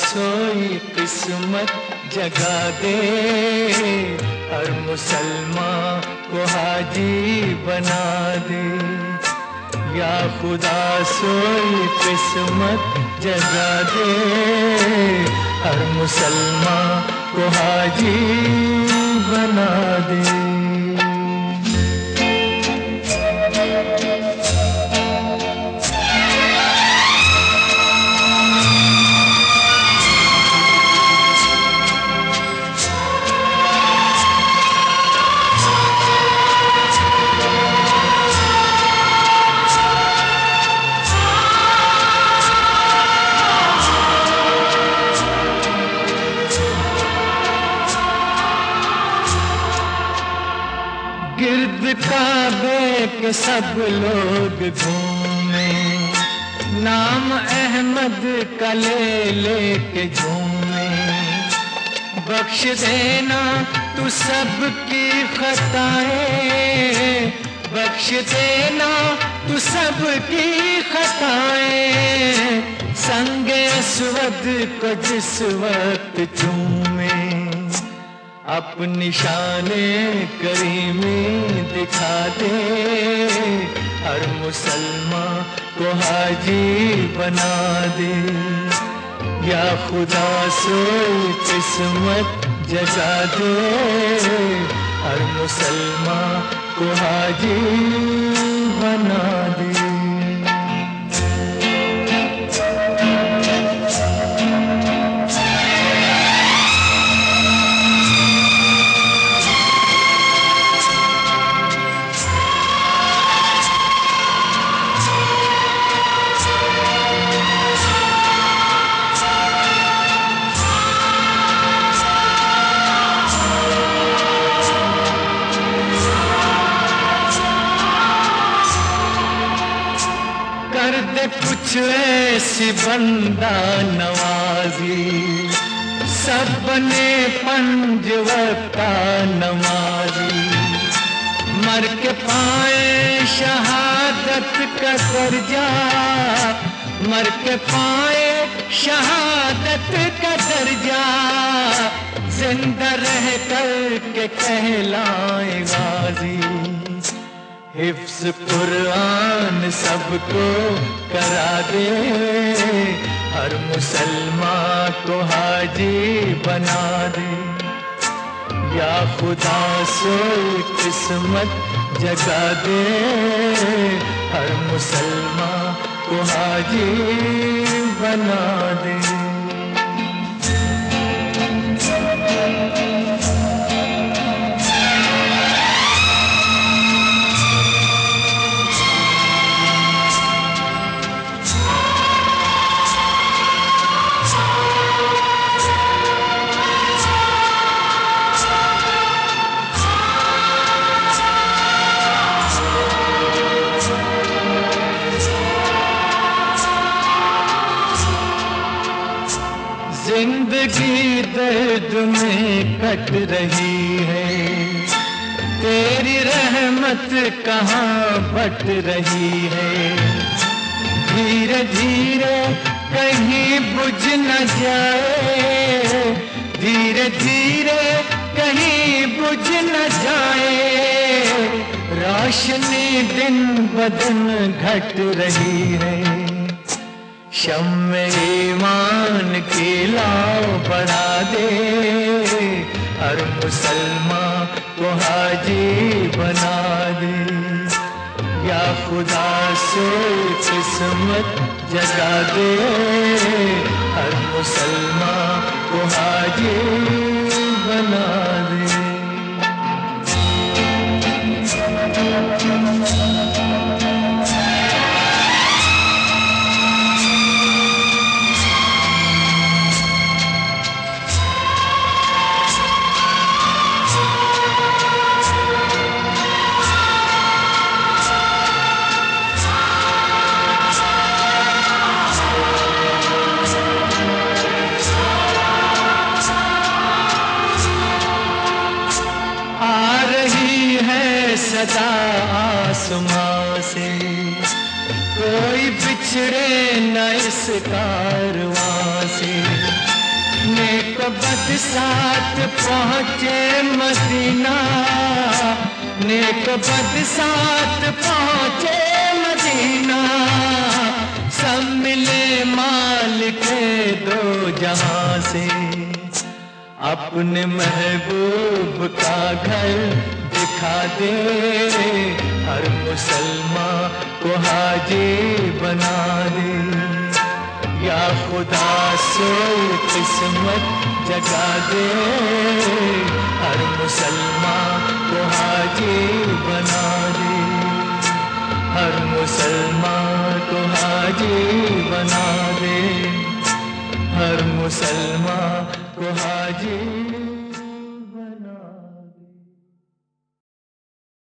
सोई किस्मत जगा दे, हर मुसलमान को हाजी बना दे। या खुदा सोई किस्मत जगा दे, हर मुसलमान को हाजी बना दे। गिर्द काबे के सब लोग घूमे, नाम अहमद का ले लेके झूमे। बख्श देना तू सबकी खताएं, बख्श देना तू सबकी खताएं। संगे अस्वद को जिस वक्त चूमे, अपनी शाने करीमी दिखा दे, हर मुसलमान को हाजी बना दे। या खुदा सोई किस्मत जगा दे, हर मुसलमान को हाजी बना दे। कर दे कुछ ऐसी बंदा नवाजी, सब बने पंजवक्ता नमाजी। मर के पाए शहादत का दर्जा, मर के पाए शहादत का दर्जा। जिंदा रह कर के कहलाए गाजी, हिफ्ज़ कुरान सबको करा दे, हर मुसलमान को हाजी बना दे। या खुदा सोई किस्मत जगा दे, हर मुसलमान को हाजी बना दे। जिंदगी दर्द में कट रही है, तेरी रहमत कहाँ बट रही है। धीरे धीरे कहीं बुझ न जाए, धीरे धीरे कहीं बुझ न जाए। रोशनी दिन बदन घट रही है, शम्मे ईमान की लाओ बढ़ा दे, हर मुसलमान को हाजी बना दे। या खुदा सोई किस्मत जगा दे, हर मुसलमान को हाजी बना दे। सदा आसमां से कोई बिछड़े न इस कारवां से। बद साथ पहुँचे मदीना, नेक बद साथ पहुँचे मदीना, सब मिले मालिक दो जहां से। अपने महबूब का घर दिखा दे, हर मुसलमान को हाजी बना दे। या खुदा सोई किस्मत जगा दे, हर मुसलमान को हाजी बना दे, हर मुसलमान को हाजी बना दे, हर मुसलमान को हाजी